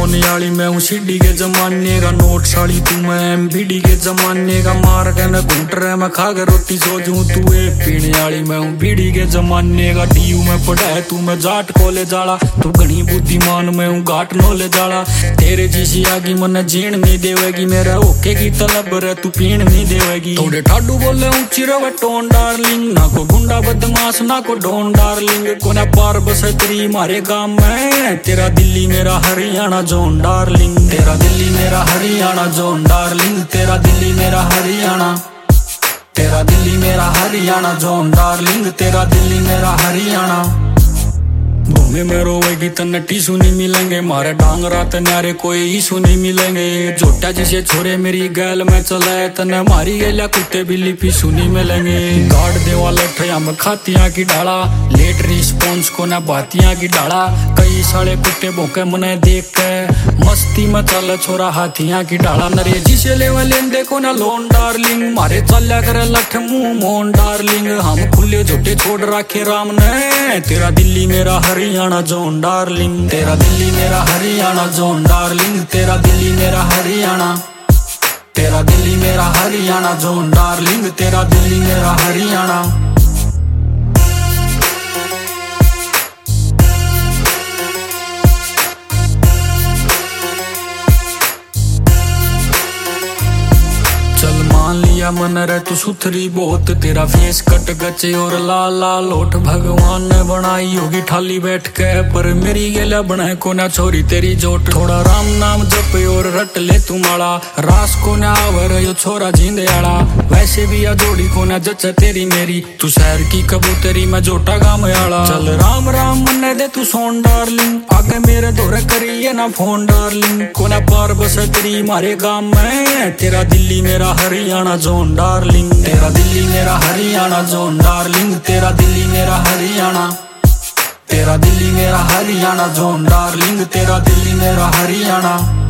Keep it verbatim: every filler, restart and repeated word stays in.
सोने वाली मैं हूँ सीढ़ी के जमाने का, नोट साड़ी तू मैं एमबीडी के जमाने का। मार के न घूट रहे मैं खा के रोटी सो जूं, तू ए पीने वाली मैं हूँ बीड़ी के जमाने का। डीयू में पढ़ा है तू मैं जाट कॉलेज जाला, तू घनी बुद्धिमान मैं हूँ घाट नॉलेज जाला। तेरे जैसी आगी मन जीण नहीं देवेगी, मेरा ओके की तलब रे तू पीण नहीं देवेगी। थोड़े ठाडू बोले ऊंची रवे टोन डार्लिंग, ना को गुंडा बदमाश ना को डोन डार्लिंग। कोना पार बसे तेरी मारे गांव में, तेरा दिल्ली मेरा हरियाणा जोन डार्लिंग। तेरा दिल्ली मेरा हरियाणा जोन डार्लिंग, तेरा दिल्ली मेरा हरियाणा, तेरा दिल्ली मेरा हरियाणा जोन डार्लिंग, तेरा दिल्ली मेरा हरियाणा। भूमि में रोवेगी तन्ने टीसू नहीं मिलेंगे, मारे डांगरा तन्यारे कोई ईसू नहीं मिलेंगे। जोटा जिसे छोरे मेरी गैल में चले, तन्ने मारी गेला कुत्ते बिल्ली पीसू नहीं मिलेंगे। गाड़ देवा लठया में खातियां की डाला, लेट रिस्पॉन्स को ना बातियां की डाला। कई साले कुत्ते भोंके मने देख के, मस्ती में चल छोरा हाथियां की डाला। नरे जिसे लेवा लेन देखो ना लोन डार्लिंग, मारे चल्या करे लठ मुंह मोन डार्लिंग। हम खुले झूठे छोड़ रखे राम ने, तेरा दिल्ली मेरा हरियाणा जोन डार्लिंग, तेरा दिल्ली मेरा हरियाणा जोन डार्लिंग, तेरा दिल्ली मेरा हरियाणा, तेरा दिल्ली मेरा हरियाणा जोन डार्लिंग, तेरा दिल्ली मेरा हरियाणा। चल मान लिया मन रे तू सुथरी बहुत, तेरा फेस कट गचे और लाल लाल होठ भगवान ने बनाई होगी ठाली बैठ के। पर मेरी गेला बनाए को ना छोरी तेरी जोट, थोड़ा राम नाम जप और रट ले तू माला। रास को ना आवर यो छोरा जींदे आला, वैसे भी या जोड़ी को ना जच तेरी मेरी। तू शहर की कबूतरी मैं जोटा गाँव आला। चल राम राम मन्ने दे तू सोन डार्लिंग, आगे मेरे दौरे करिए ना फोन डार्लिंग। को ना पार बसे तेरी मारे गाँव में, तेरा दिल्ली मेरा हरियाणा जोन डार्लिंग, तेरा दिल्ली मेरा हरियाणा जोन डार्लिंग, तेरा दिल्ली मेरा हरियाणा, तेरा दिल्ली मेरा हरियाणा जोन डार्लिंग, तेरा दिल्ली मेरा हरियाणा।